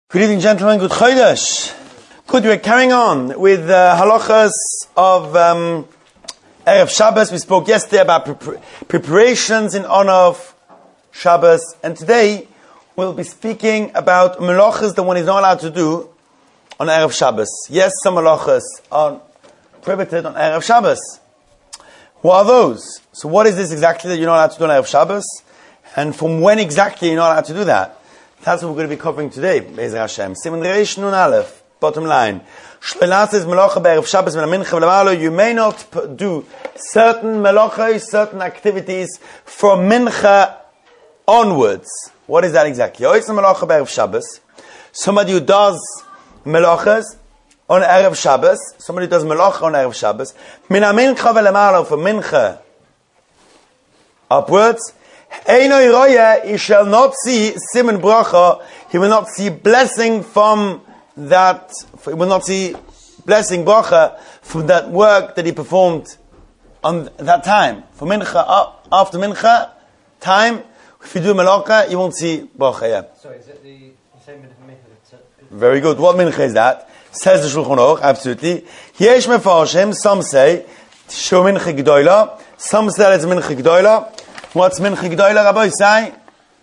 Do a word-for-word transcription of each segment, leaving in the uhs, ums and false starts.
Good evening, gentlemen. Good Chodesh. Good, we're carrying on with the uh, halachas of um, Erev Shabbos. We spoke yesterday about pre- preparations in honor of Shabbos, and today we'll be speaking about melachas that one is not allowed to do on Erev Shabbos. Yes, some melachas are prohibited on Erev Shabbos. What are those? So what is this exactly that you're not allowed to do on Erev Shabbos? And from when exactly you're not allowed to do that? That's what we're going to be covering today, Be'ezer Hashem. Siman Reish Nun Aleph, bottom line. Shlelas melacha be'erev Shabbos min mincha v'lemalo. You may not p- do certain melachos, certain activities from mincha onwards. What is that exactly? Ois melacha be'erev Shabbos. Somebody who does melachas on erev Shabbos. Somebody who does melacha on erev Shabbos. Min mincha v'lemalo, from mincha upwards. He shall not see siman bracha. He will not see blessing from that. He will not see blessing bracha from that work that he performed on that time. For mincha, after mincha time, if you do melacha, you won't see bracha. Yeah. Sorry, is it the, the same mincha? Very good. What mincha is that? Says the Shulchan Aruch. Absolutely. Yesh mefarshim. Some say shu mincha gedola. Some say it's mincha gedola. What's mincha gedola, Rabbi say?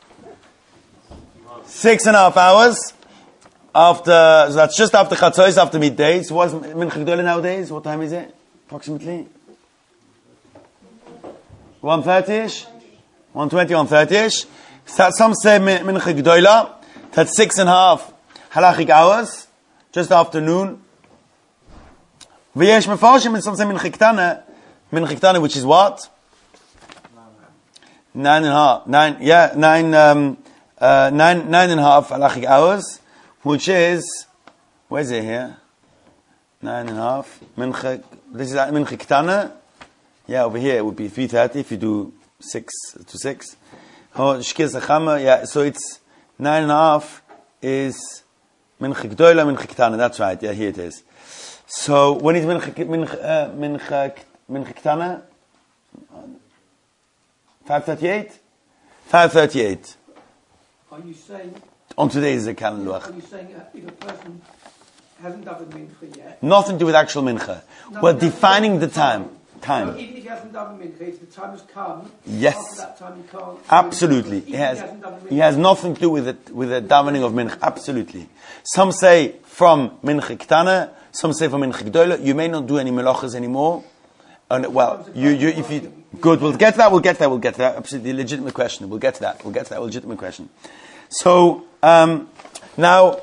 Six and a half hours after. So that's just after chatzos, after midday. So what's mincha gedola nowadays? What time is it? Approximately one thirty-ish, one twenty, one thirty-ish. So some say mincha gedola. That's six and a half halachic hours, just after noon. V'yesh mefarshim, and some say mincha ktana, mincha ktana, which is what? Nine and a half, nine, yeah, nine, um, uh, nine, nine and a half halachic hours, which is, where is it here? Nine and a half, mincha, this is mincha ktana. Yeah, over here it would be three thirty if you do six to six. Oh, shkir sachama, yeah, so it's nine and a half is mincha gdoila, mincha ktana, that's right, yeah, here it is. So, when is mincha, mincha, uh, mincha, mincha ktana? five thirty-eight? five thirty-eight. Are you saying... On today's calendar. Are you saying uh, if a person hasn't done the mincha yet... Nothing to do with actual mincha. No, We're no, defining no, the time. Time. So even if he hasn't done the mincha, if the time has come... Yes. After that time he can't... Absolutely. He has, he has nothing to do with it, with the davening of mincha. Absolutely. Some say from mincha ktana, some say from mincha gdola. You may not do any melachas anymore. And well, you, you, if you, good, we'll get to that, we'll get to that, we'll get to that. Absolutely legitimate question. We'll get to that, we'll get to that, legitimate question. So, um, now,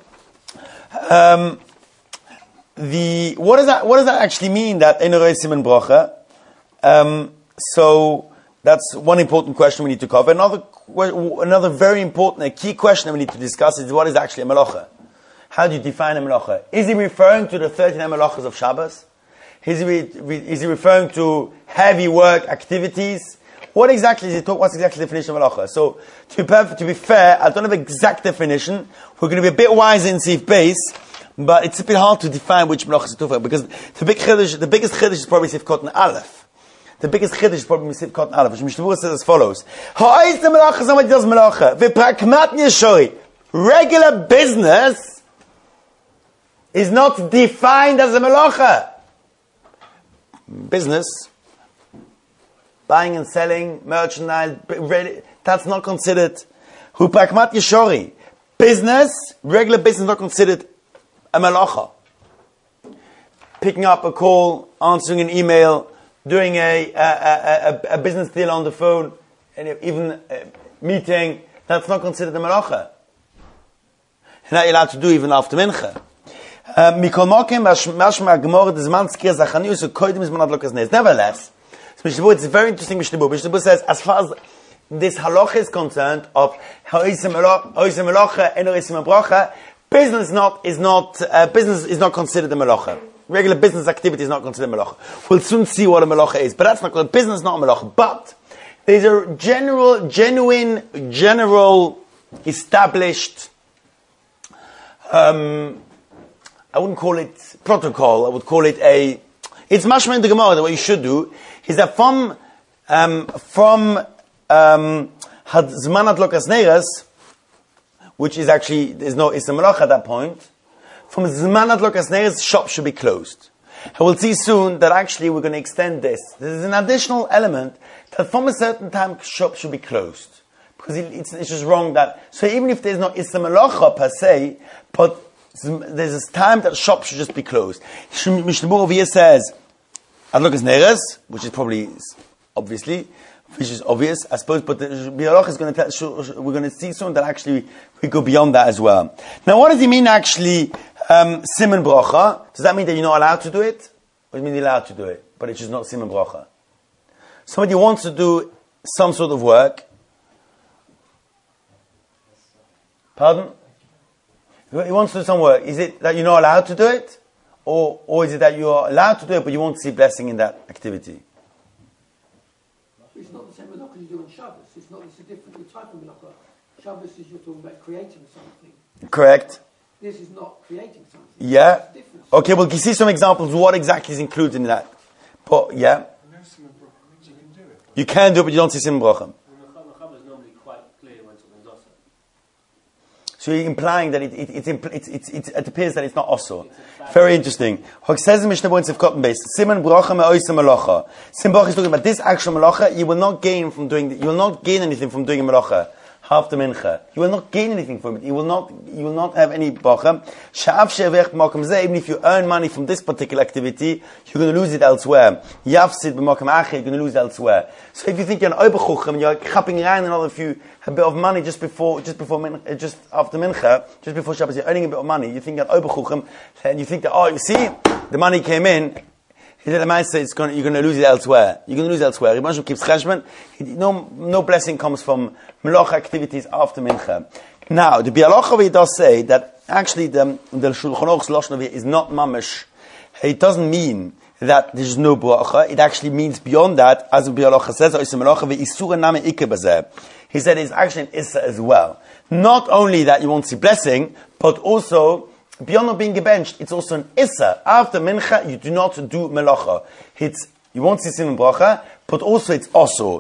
um, the, what does that, what does that actually mean, that Eino Roeh Siman Bracha? Um, so, that's one important question we need to cover. Another, another very important, a key question that we need to discuss is what is actually a melacha? How do you define a melacha? Is he referring to the thirty-nine melachas of Shabbos? Is he, re- is he referring to heavy work activities? What exactly is he talking? What's exactly the definition of halacha? So, to be, perf- to be fair, I don't have an exact definition. We're going to be a bit wiser in Sif base, but it's a bit hard to define which melachas is talking about, because the big chiddush, the biggest chiddush is probably Sif Kotan Aleph. The biggest chiddush is probably Sif Kotan Aleph, which Mishnah says as follows: Ha'is the melacha, somebody does melacha. V'prakmat yeshoi. Regular business is not defined as a melacha. Business, buying and selling merchandise, that's not considered hu prakmat yeshori. Business, regular business, is not considered a melacha. Picking up a call, answering an email, doing a a, a, a, a business deal on the phone, and even a meeting, that's not considered a melacha. You're not allowed to do even after mincha. Mikol Mokim, Mashma Gemara, the Zman Skir Zachanius, so Koidim is Manad Lokas Nes. Nevertheless, it's a very interesting Mishnah Berurah. Mishnah Berurah says, as far as this halacha is concerned, of Ha'osim Melacha, Eino Roeh Siman Bracha, business not, is not, uh, business is not considered a melacha. Regular business activity is not considered a melacha. We'll soon see what a melacha is, but that's not, business is not a melacha. But, there's a general, genuine, general, established, um, I wouldn't call it protocol. I would call it a. It's mashma in the Gemara that what you should do is that from um, from um, had zman adlokas neiras, which is actually, there's no Issa Malach at that point, from Zman Adlokas Neres, shop should be closed. And we'll see soon that actually we're going to extend this. There's an additional element that from a certain time, shop should be closed. Because it, it's, it's just wrong that, so even if there's no Issa Malacha per se, but there's this time that shop should just be closed. Mishnah Berurah over here says, Adlokas Neres, which is probably, obviously, which is obvious, I suppose, but the Bialach is going to tell, we're going to see soon that actually we go beyond that as well. Now, what does he mean actually, um, Siman Bracha? Does that mean that you're not allowed to do it? Or does it mean you're allowed to do it, but it's just not Siman Bracha? Somebody wants to do some sort of work. Pardon? He wants to do some work. Is it that you're not allowed to do it? Or, or is it that you're allowed to do it, but you won't see blessing in that activity? It's not the same Malach as you do on Shabbos. It's not, it's a different type of Malach. Shabbos is you're talking about creating something. Correct. This is not creating something. Yeah. Okay, well, you see some examples. What exactly is included in that? But, yeah. You can do it, but you don't see Siman Bracha. So you're implying that it, it, it, it, it, it, it appears that it's not also. Very interesting. Siman Bracha me'oisa malacha. Siman Bracha is talking about this actual malacha. You will not gain from doing. You will not gain anything from doing a malacha. Half the mincha. You will not gain anything from it. You will not. You will not have any bracha. Even if you earn money from this particular activity, you're going to lose it elsewhere. Yafsid b'makam acher. You're going to lose it elsewhere. So if you think you're an oberchuchem, you're chapping around another few a bit of money just before, just before, mincha, just after mincha, just before Shabbos, you're earning a bit of money. You think you're an oberchuchem, and you think that, oh, you see, the money came in. He said, it's going, you're going to lose it elsewhere. You're going to lose it elsewhere. Rebbe keeps cheshbon. No, no blessing comes from melach activities after mincha. Now, the Bialach over here does say that actually the, the Shulchan Aruch's lashon over here is not mamish. It doesn't mean that there's no bracha. It actually means beyond that, as the Bialach says, he said it's actually an issa as well. Not only that you won't see blessing, but also, beyond not being gebenched, it's also an issa. After mincha, you do not do melacha. It's, you won't see siman bracha, but also it's also.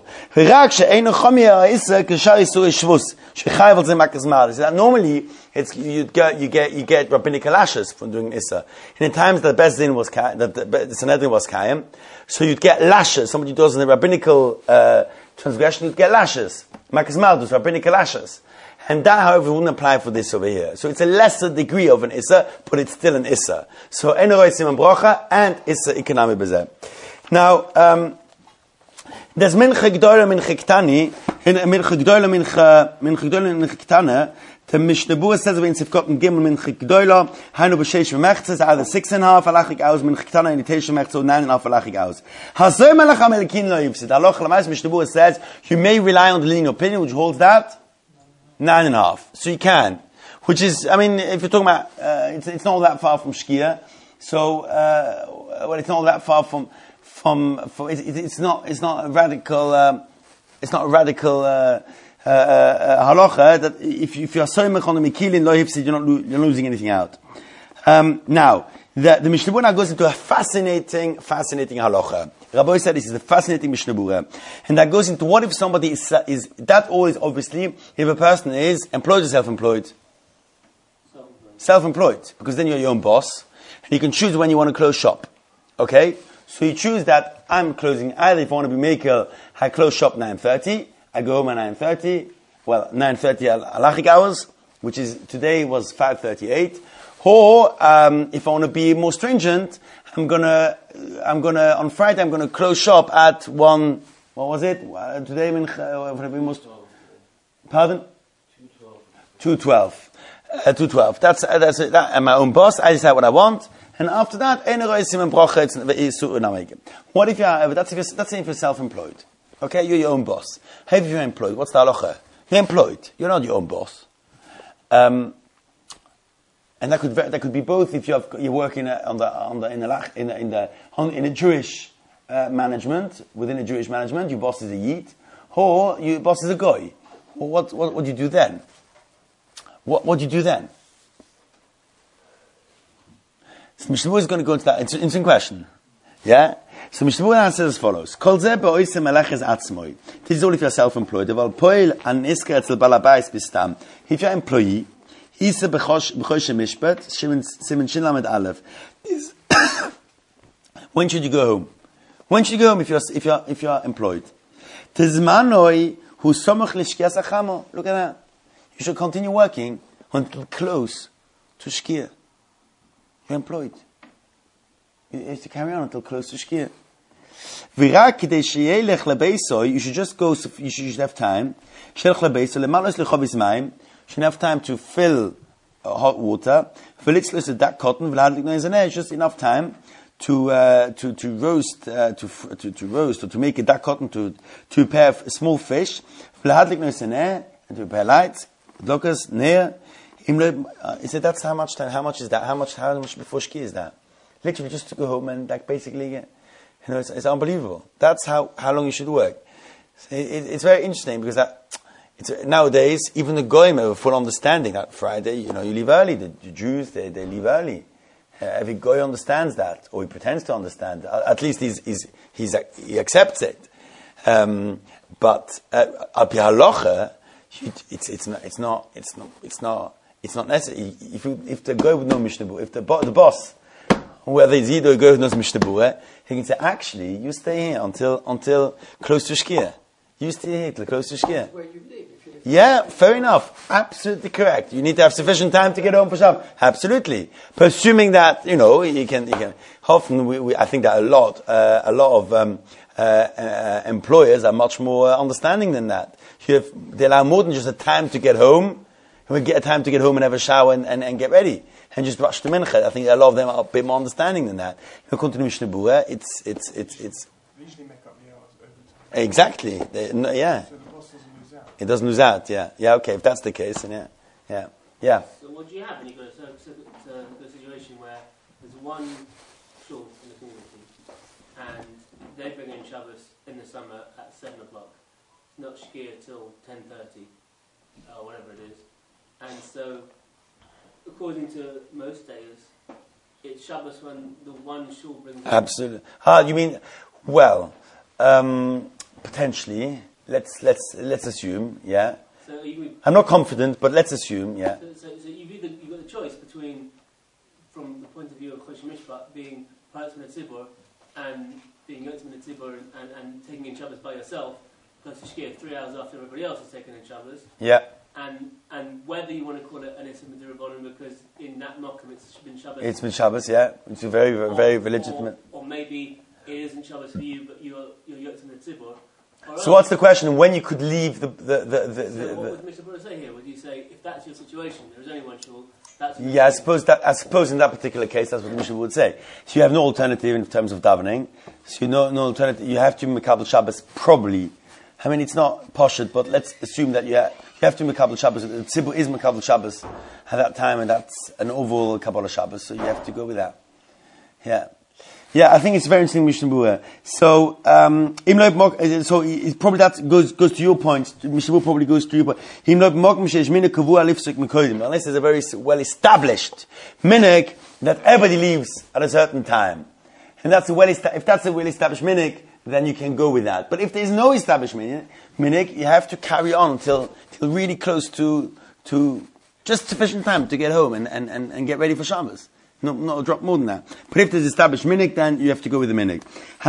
Normally, it's, you get, you get, you get rabbinical lashes from doing issa. In the times that the Bezdin was, that the Sanhedrin was Kayim, so you'd get lashes. Somebody does in the rabbinical, uh, transgression, you'd get lashes. Makas Maldus, rabbinical lashes. And that, however, wouldn't apply for this over here. So it's a lesser degree of an Issa, but it's still an Issa. So, Enoi Siman Bracha and Issa Ikanami Bezeh. Now, um, there's Mincha Gdoila Mincha Ktani, Mincha Gdoila Mincha, Mincha Gdoila Mincha Ktana, the Mishnah Berurah says in Sifkot and Gimel Mincha Gdoila, Hainu B'Sheish V'Mechtzes, either six and a half halachik hours, Mincha Ktana, and Teish V'Mechtzes, nine and a half halachik hours. Hazoi Melech HaMelikin Lo Yivsid. Halacha L'mais, Mishnah Berurah says, you may rely on the leading opinion, which holds that, Nine and a half. So you can. Which is, I mean, if you're talking about, uh, it's, it's not all that far from Shkia. So, uh, well, it's not all that far from, from, from it, it, it's not, it's not a radical, um, it's not a radical, uh, uh, uh, halacha that if, if you're so much on the Mekilin, lo hifsid, you're not, lo- you're losing anything out. Um, now, the, the Mishnah Berurah now goes into a fascinating, fascinating halacha. Rabbi said this is a fascinating Mishnah Berurah. And that goes into what if somebody is, is that all is obviously, if a person is employed or self-employed? Self-employed. Self-employed. Because then you're your own boss. And you can choose when you want to close shop. Okay? So you choose that I'm closing, either if I want to be maker, I close shop nine thirty, I go home at nine thirty, well, nine thirty halachic hours, which is, today was five thirty-eight. Or, um, if I want to be more stringent, I'm gonna, I'm gonna, on Friday, I'm gonna close shop at one, what was it? Uh, today, in, uh, most, pardon? two twelve. Uh, two twelve. That's, uh, that's it. That, I'm my own boss. I decide what I want. And after that, what if you're, that's if you're, that's if you're self-employed. Okay? You're your own boss. How if you're employed? What's the halacha? You're employed. You're not your own boss. Um, And that could that could be both if you have you work in a, on the on the in the in the in, the, in a Jewish uh, management within a Jewish management, your boss is a Yid, or your boss is a Goy. Well, what what what do you do then? What what do you do then? So Mishnah Berurah is going to go into that. It's an interesting question. Yeah. So Mishnah Berurah answers as follows: Kol zeh be'oisem meleches atzmoi. This is all if you're self-employed. If you're employee Isa b'chosh mishpat, Siman Shin Lamed Aleph. Is when should you go home? When should you go home if you're if you're if you're employed? Tizmanoi hu somach l'shkias achamo. Look at that. You should continue working until close to shkia. You're employed. You have to carry on until close to shkia. V'rak k'dei sheyelech lebeisoi. You should just go. You should have time. Shelech lebeisoi lemalos lechovis mayim. You should have time to fill uh, hot water. V'litzlos that cotton. V'ladlik noizaneh. It's just enough time to uh, to to roast uh, to, to to roast or to make a duck cotton to to prepare a small fish. V'ladlik noizaneh and to prepare lights. Lokas near. He said that's how much time. How much is that? How much? How much before shkia is that? Literally just to go home and like basically, you know, it's, it's unbelievable. That's how, how long you should work. It, it, it's very interesting because that, it's, nowadays, even the goyim have a full understanding that Friday, you know, you leave early. The, the Jews, they, they leave early. Uh, every goy understands that, or he pretends to understand. Uh, at least he's, he's, he's, he accepts it. Um, but uh, al pi halacha, it's, it's not, it's not, it's not, it's not, it's not necessary. If, you, if the goy would know Mishnah Berurah, if the, bo- the boss, whether it's Yido or Goy who knows Mishnah Berurah, he can say, actually, you stay here until until close to Shkia. You stay here till close to Shkia. Where you live, if you live yeah, fair enough. Absolutely correct. You need to have sufficient time to get home for Shabbat. Absolutely. But assuming that, you know, you can, you can, often we, we I think that a lot, uh, a lot of um, uh, uh, employers are much more understanding than that. You have, they allow more than just a time to get home. We get a time to get home and have a shower and, and, and get ready. And just rush to mincha. I think a lot of them are a bit more understanding than that. According to Mishnah Berurah, it's it's it's it's. They usually make up the hours over time. Exactly. They, no, yeah. So the boss doesn't lose out. It doesn't lose out. Yeah. Yeah. Okay. If that's the case, then yeah. Yeah. Yeah. So what do you have when you go to, to, to a situation where there's one shul in the community and they bring in Shabbos in the summer at seven o'clock, not shkia till ten thirty or whatever it is, and so. According to most days, it's Shabbos when the one shul brings. Absolutely. Ah, you mean? Well, um, potentially. Let's let's let's assume. Yeah. So you, I'm not confident, but let's assume. Yeah. So, so, so you've either you've got the choice between, from the point of view of Chosh Mishpat, being Paratz Min HaTzibur and being Yotz Min HaTzibur and, and, and taking in Shabbos by yourself, plus the Shkia three hours after everybody else has taken in Shabbos. Yeah. And and whether you want to call it an Issa Midirabbanan because in that Mokum it's been Shabbos. It's been Shabbos, yeah. It's a very, very, or, very legitimate. Or, or maybe it isn't Shabbos for you, but you're you're Yotz Min HaTzibur. So what's the question? When you could leave the the the, the, the, so the what would Mister Berurah say here? Would you say if that's your situation, there is only one shul? That's yeah, I suppose that I suppose in that particular case that's what the Mishnah would say. So you have no alternative in terms of davening. So you know no alternative. You have to Mekabel Shabbos probably. I mean, it's not poshut, but let's assume that you have, you have to Mekabel Shabbos. The Tzibur is Mekabel Shabbos at that time, and that's an overall Kabbalah Shabbos, so you have to go with that. Yeah. Yeah, I think it's very interesting, Mishnah Berurah. So, um, so it probably that goes goes to your point. Mishnah Berurah probably goes to your point. Unless there's a very well established minhag that everybody leaves at a certain time, and that's a well if that's a well established minhag, then you can go with that. But if there is no established minhag, you have to carry on till till really close to to just sufficient time to get home and, and, and, and get ready for Shabbos. Not, not a drop more than that. But if there's established minhag, then you have to go with the minhag.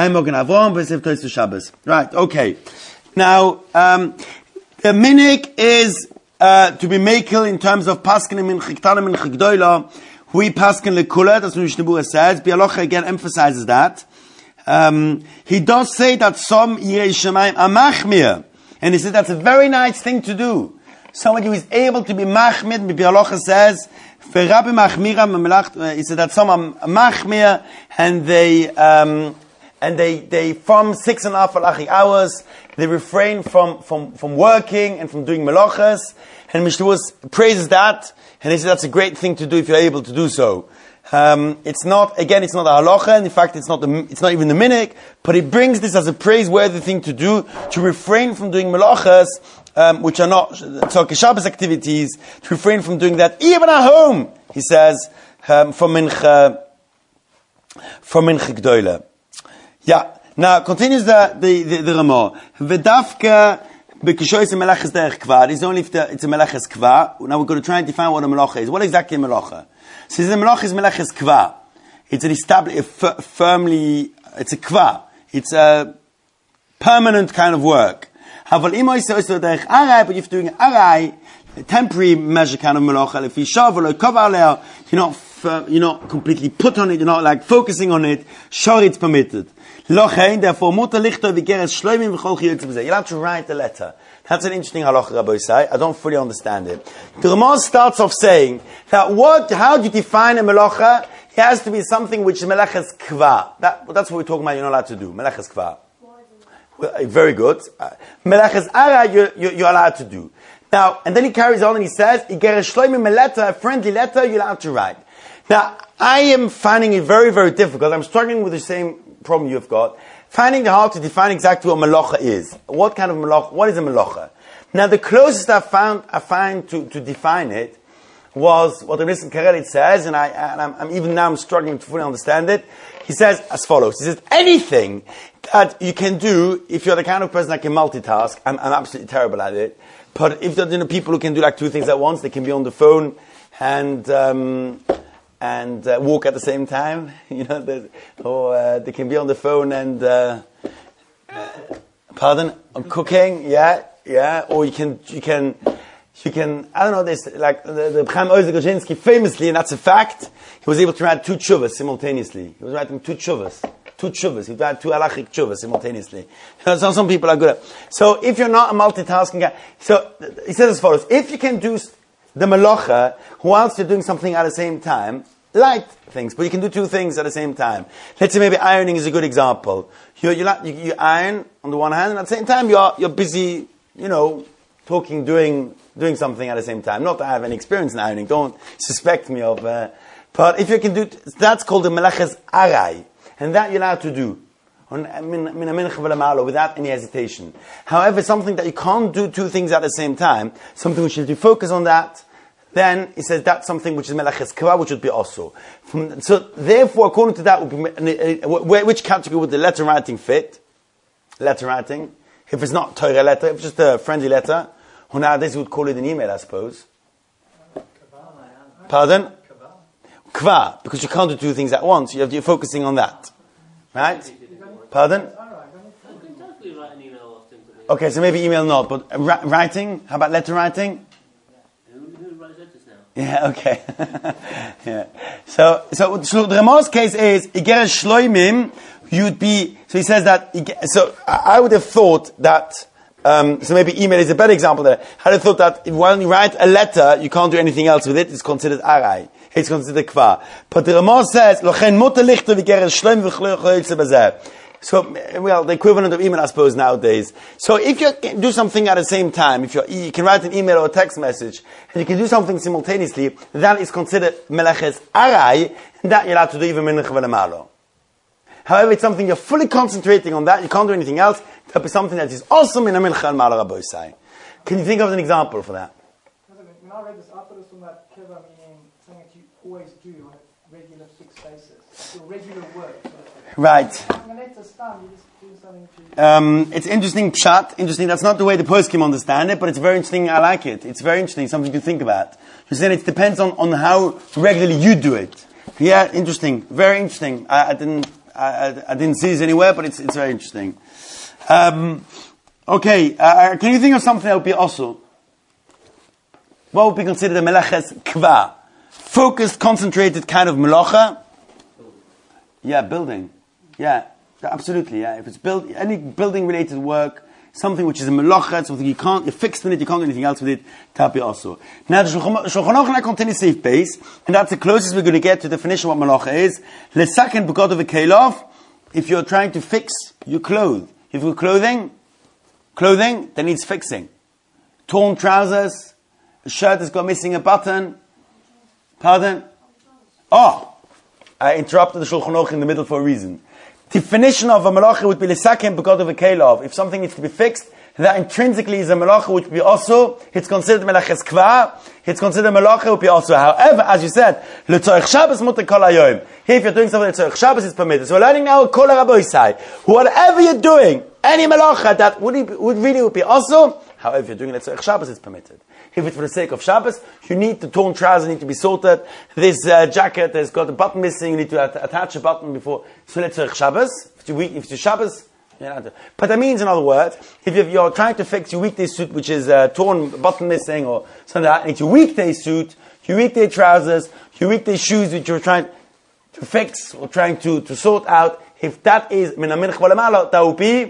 Right, okay. Now, um, the minhag is uh, to be makel in terms of paskin min chiktana min chikdoila. We paskin lekula, that's what Mishnah Berurah says. Bialocha again emphasizes that. Um, he does say that some Yirei Shamayim are machmir. And he says that's a very nice thing to do. Somebody who is able to be machmir, Bibi Alocha says, he said that some are machmir, and they, um, and they, they, from six and a half halachic hours, they refrain from, from, from working and from doing melachas. And Mishnah Berurah praises that, and he said that's a great thing to do if you're able to do so. Um, it's not, again, it's not a halacha, and in fact, it's not the, it's not even the minhag, but he brings this as a praiseworthy thing to do, to refrain from doing melachas, um, which are not Tzorkei Shabbos activities, to refrain from doing that, even at home, he says, um, from mincha, from mincha gdoila. Yeah. Now, continues the, the, the, the Ramah. V'dafka because it's a melaches derech kva. It's only if the, it's a melaches kva. Now we're going to try and define what a melacha is. What exactly a melacha? So the melacha is melaches kva. It's an established, f- firmly, it's a kva. It's a permanent kind of work. But if you're doing arai, a temporary measure kind of melacha, if you shav or cover you're not, you're not completely put on it, you're not like focusing on it, sure it's permitted. Therefore, you're allowed to write the letter. That's an interesting halacha, Rabbi Say. I don't fully understand it. The Ramah starts off saying that what, how do you define a melacha? It has to be something which is melaches kva. That, that's what we're talking about. You're not allowed to do melaches kva. Well, very good. Uh, melaches ara, you're, you're, you're allowed to do. Now, and then he carries on and he says, a friendly letter, you're allowed to write. Now, I am finding it very, very difficult. I'm struggling with the same problem you've got. Finding it hard to define exactly what melacha is. What kind of melacha, what is a melacha? Now, the closest I found, I find to, to define it was what the Nissan Karelit says, and, I, and I'm, I'm even now I'm struggling to fully understand it. He says as follows. He says, anything that you can do, if you're the kind of person that can multitask, I'm, I'm absolutely terrible at it, but if there are, you know, people who can do like two things at once, they can be on the phone and, um, and uh, walk at the same time, you know, or uh, they can be on the phone and, uh, uh, pardon, on cooking, yeah, yeah, or you can, you can, you can, I don't know, this, like, the, the Chaim Ozer Grodzinski famously, and that's a fact, he was able to write two tshuvas simultaneously. He was writing two tshuvas. Two tshuvas. He would write two halachic tshuvas simultaneously. So some people are good at. So if you're not a multitasking guy, so he says as follows, if you can do the melacha, whilst you're doing something at the same time, light things, but you can do two things at the same time. Let's say maybe ironing is a good example. You, you, you, you iron on the one hand, and at the same time you're, you're busy, you know, talking, doing, doing something at the same time. Not that I have any experience in ironing, don't suspect me of, uh, but if you can do, that's called the melaches arai, and that you're allowed to do, without any hesitation. However, something that you can't do two things at the same time, something which you have to focus on that, then he says that's something which is melaches kva, which would be also. From, so therefore, according to that, would be, uh, which category would the letter writing fit? Letter writing. If it's not Torah letter, if it's just a friendly letter, or nowadays we would call it an email, I suppose. Pardon? Kva, because you can't do two things at once. You have, you're focusing on that. Right? Pardon? Okay, so maybe email not, but uh, writing? How about letter writing? Yeah, okay. yeah. So, so, so the Ramah's case is, Igeres Shloimim, you'd be, so he says that, so I would have thought that, um, so maybe email is a better example there. I would have thought that if when you write a letter, you can't do anything else with it, it's considered arai. It's considered kva. But the Ramah says, Lochen mutter lichter v'geres shloim v'chloyotze b'zeh. So, well, the equivalent of email, I suppose, nowadays. So if you can do something at the same time, if you're, you can write an email or a text message, and you can do something simultaneously, that is considered melaches arai, and that you're allowed to do even mincha v'lemalo. However, it's something you're fully concentrating on that, you can't do anything else, that is something that is also min mincha v'lemalo, Rabbi Say. Can you think of an example for that? When I read this, I thought it was from that keva, meaning something that you always do on a regular fixed basis. Your regular work. Right. Um, it's interesting, pshat, interesting. That's not the way the poskim understand it, but it's very interesting. I like it. It's very interesting, something to think about. You're saying it depends on, on how regularly you do it. Yeah, interesting. Very interesting. I, I didn't, I, I didn't see this anywhere, but it's, it's very interesting. Um, okay, uh, can you think of something that would be also? What would be considered a melaches kva? Focused, concentrated kind of melacha? Yeah, building. Yeah, absolutely. Yeah, if it's build any building related work, something which is a melacha, something you can't, you're fixed in it, you can't do anything else with it. That be also. Now the Shulchan Aruch now continues safe base, and that's the closest we're going to get to the definition of what melacha is. The second begod of a kelov, if you're trying to fix your clothes, if you're clothing, clothing that needs fixing, torn trousers, a shirt that's got missing a button. Pardon? Oh, I interrupted the Shulchan Aruch in the middle for a reason. Definition of a melacha would be l'saken because of a kelov. If something needs to be fixed, that intrinsically is a melacha which would be also, it's considered melaches kva, it's considered melacha would be also. However, as you said, l'tzorich Shabbos muter kol hayom. Here if you're doing something l'tzorich Shabbos is permitted. So we're learning now kol Rabbi Say, whatever you're doing, any melacha that would, would really would be also, However, if you're doing it for Shabbos, it's permitted. If it's for the sake of Shabbos, you need the torn trousers need to be sorted. This uh, jacket has got a button missing. You need to at- attach a button before. So let's say Shabbos. If it's, week, if it's Shabbos, you know, but that means, in other words, if you're, you're trying to fix your weekday suit, which is uh, torn, button missing, or something like that, and it's your weekday suit, your weekday trousers, your weekday shoes, which you're trying to fix or trying to, to sort out, if that is min ha-mincha v'lemala, that would be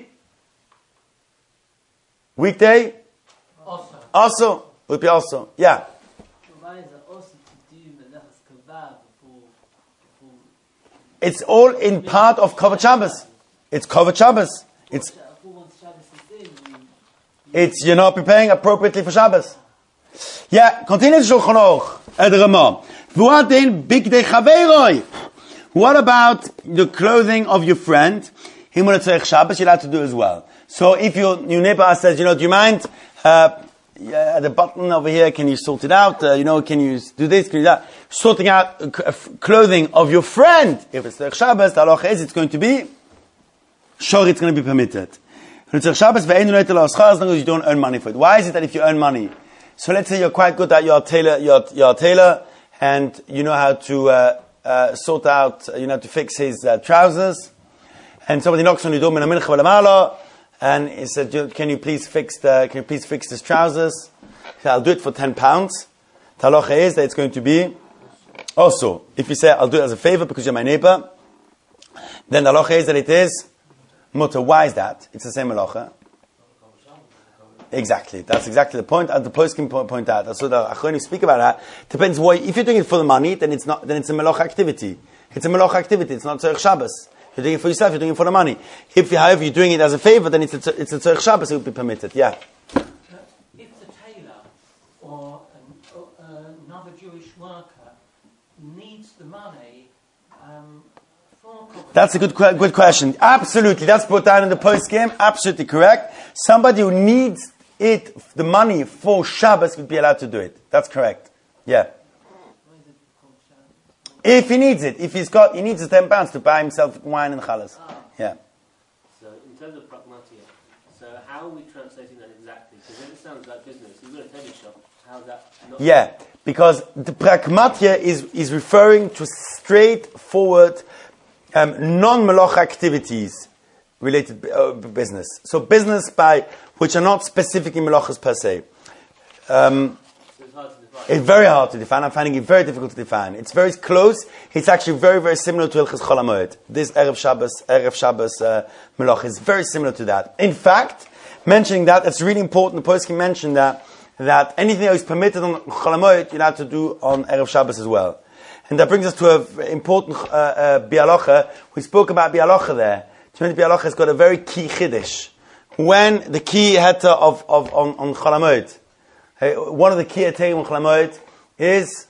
weekday. Also. Also, would be also, yeah. Why is it also to do melechas kavah before, before? It's all in part of Kavod Shabbos. It's Kavod Shabbos. It's Once Shabbos is in, you, it's you're not preparing appropriately for Shabbos. Yeah, continues Shulchan Aruch at the Ramah. V'uad den bigdei chaveroi. What about the clothing of your friend? Him when it's Shabbos, you're allowed to do as well. So if your your neighbor says, you know, do you mind? Uh, Yeah, the button over here, can you sort it out? Uh, you know, can you do this, can you do that? Sorting out uh, clothing of your friend. If it's Tzarech Shabbos, the halacha is it's going to be, sure, it's going to be permitted. If it's Tzarech Shabbos, as long as you don't earn money for it. Why is it that if you earn money? So let's say you're quite good at you're a tailor, you're, you're a tailor, and you know how to uh, uh, sort out, you know, how to fix his uh, trousers, and somebody knocks on your door, min ha-mincha v'lemala, and he said, "Can you please fix the? Can you please fix his trousers?" He said, "I'll do it for ten pounds." The halacha is that it's going to be also. If you say, "I'll do it as a favor because you're my neighbor," then the halacha is that it is mutter. Why is that? It's the same halacha. Exactly. That's exactly the point. And the post can point out. So the Achronim speak about that. Depends why. If you're doing it for the money, then it's not. Then it's a melach activity. It's a melach activity. It's not Tzarech Shabbos. You're doing it for yourself, you're doing it for the money. If, however, you're doing it as a favor, then it's a, it's a Tzarech Shabbos, it would be permitted. Yeah. if the tailor or an, uh, another Jewish worker needs the money um, for... That's a good good question. Absolutely. That's brought down in the post game. Absolutely correct. Somebody who needs it, the money for Shabbos, would be allowed to do it. That's correct. Yeah. If he needs it, if he's got, he needs the ten pounds to buy himself wine and chalas. Ah. Yeah. So, in terms of pragmatia, so how are we translating that exactly? Because it sounds like business. You've got a tailor shop. How's that not? Yeah, because the pragmatia is is referring to straightforward, um, non-melach activities related uh, business. So business by which are not specifically melachas per se. Um, It's very hard to define. I'm finding it very difficult to define. It's very close. It's actually very, very similar to Hilchos Chol HaMoed. This Erev Shabbos, Erev Shabbos uh, Melach is very similar to that. In fact, mentioning that, it's really important. The Poskim mentioned that that anything that is permitted on Chol HaMoed, you're allowed to do on Erev Shabbos as well. And that brings us to an important uh, uh, Bialocha. We spoke about Bialocha there. Tmei Bialocha has got a very key chiddush. When the key heta of, of on, on Chol HaMoed, Hey, one of the key atayim on Chol HaMoed is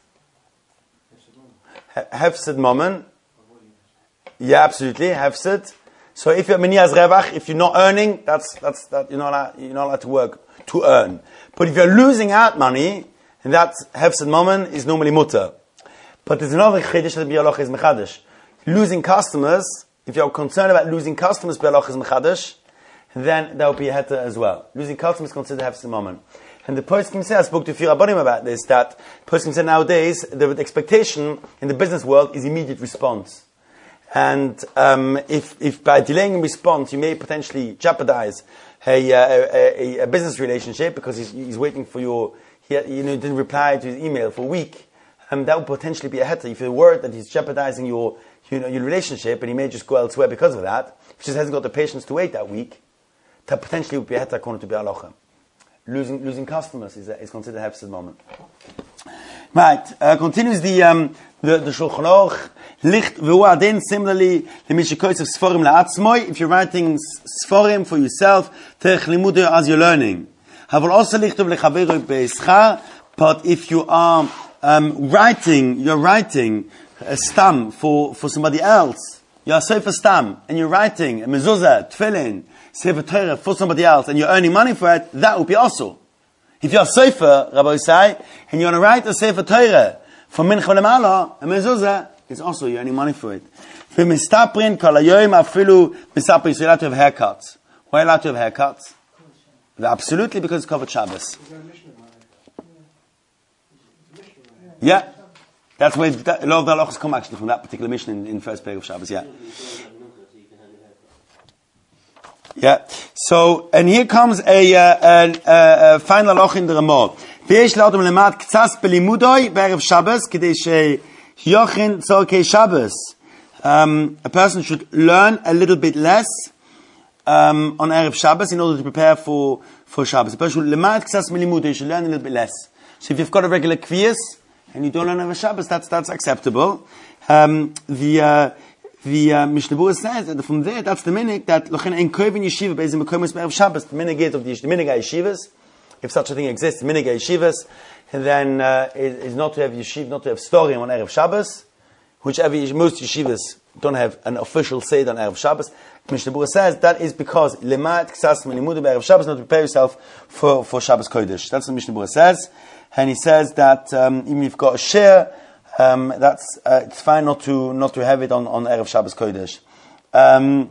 Hefsed Mammon. Yeah, absolutely, Hefsed. So if you're Miniyaz Revach, if you're not earning, that's that's that you're not allowed, you're not allowed to work to earn. But if you're losing out money, and that's Hefsed Mammon is normally mutter. But there's another chiddush that Bialoch is mechadish. Losing customers, if you're concerned about losing customers, Bialoch is mechadish, then that would be a heta as well. Losing customers considered Hefsed Mammon. And the Poskim said, I spoke to Fir Rabbanim about this, that Poskim said nowadays, the expectation in the business world is immediate response. And um, if, if by delaying a response, you may potentially jeopardize a, a, a, a business relationship because he's, he's waiting for your, he you know, didn't reply to his email for a week, um, that would potentially be a heta. If you're worried that he's jeopardizing your, you know, your relationship and he may just go elsewhere because of that, if he just hasn't got the patience to wait that week, that potentially would be a heta according to Bialocha. Losing losing customers is, is considered a hefsed moment. Right. Uh, continues the um, the, the Shulchan Aruch. Licht v'hu adin. Similarly, lemishikoytzev sforim la'atzmoi. If you're writing sforim for yourself, terech limudo as you're learning. Havel also lichtov lechaveroi beischa. But if you are um, writing, you're writing a stam for for somebody else. You're a sefer stam, and you're writing a mezuzah, tefillin, sefer Torah for somebody else, and you're earning money for it, that would be also. If you're a sefer, Rabbi Yisai, and you want to write a sefer Torah for mincha v'lemala, a mezuzah, it's also, you're earning money for it. V'mistaprin kol hayoyim afilu misaprin, so you're allowed to have haircuts. Why are you allowed to have haircuts? Absolutely, because it's covered Shabbos. Is there a Mishnah about it? Yeah. Mishnah. Yeah. That's where that, a lot of the halachas come actually from that particular mission in, in first period of Shabbos, yeah. Yeah. So, and here comes a, uh, a, a, a final halacha in the Ramah. V'yesh le'adam lemat k'tzas belimudoi b'erev Shabbos k'dei she'yochin tzorkei Shabbos. Um, a person should learn a little bit less um, on Erev Shabbos in order to prepare for, for Shabbos. A person should lemat k'tzas belimudoi, should learn a little bit less. So if you've got a regular kviyas, and you don't learn Erev Shabbos, that's, that's acceptable. Um, the, uh, the, uh, Mishnah Berurah says that from there, that's the minig that, lochen ein koivin yeshiva beizim mekoymus Erev Shabbos, the minig of the, the minig yeshivas, if such a thing exists, the minig yeshivas, and then, uh, is, is not to have yeshiv, not to have storim on Erev Shabbos, whichever, most yeshivas don't have an official seder on Erev Shabbos. Mishnah Berurah says that is because lemat ksas melimudu Erev Shabbos, not to prepare yourself for, for Shabbos Kodesh. That's what Mishnah Berurah says. And he says that um, even if you've got a share, um, that's uh, it's fine not to not to have it on, on Erev Shabbos Kodesh. Um,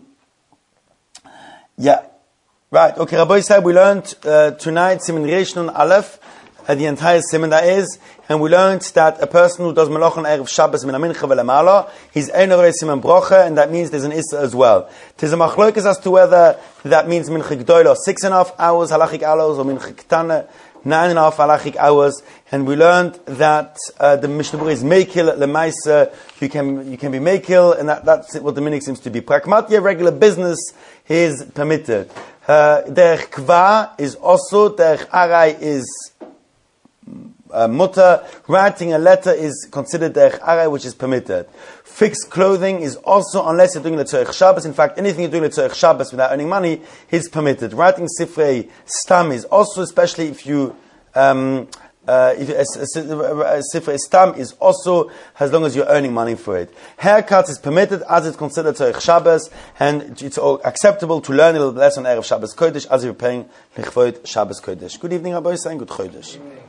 yeah, right. Okay, Rabbi said we learned uh, tonight Siman Reish Nun Aleph, uh, the entire Siman that is, and we learned that a person who does Malach on Erev Shabbos min Mincha ve'Lamala, he's ein Orei Siman Brocha, and that means there's an Issa as well. There's a machlokes as to whether that means Mincha Gdoila six and a half hours halachic hours or Mincha Ktana nine and a half halachic hours, and we learned that uh, the Mishnah Berurah is Meikil Lemaisa. You can you can be Meikil, and that, that's what the minig seems to be. Pragmatia, regular business, is permitted. Uh, Derech Kva is also, Derech Arai is uh, Mutter. Writing a letter is considered Derech Arai, which is permitted. Fixed clothing is also, unless you're doing L'Tzorech Shabbos. In fact, anything you're doing L'Tzorech Shabbos without earning money is permitted. Writing Sifrei Stam is also, especially if you, um, uh, if a, a, a Sifrei Stam is also, as long as you're earning money for it. Haircuts is permitted as it's considered Tzorech Shabbos, and it's acceptable to learn a little bit less on Erev Shabbos Kodesh as you're paying L'chvod Shabbos Kodesh. Good evening, Rabbi Yisrael, good Chodesh.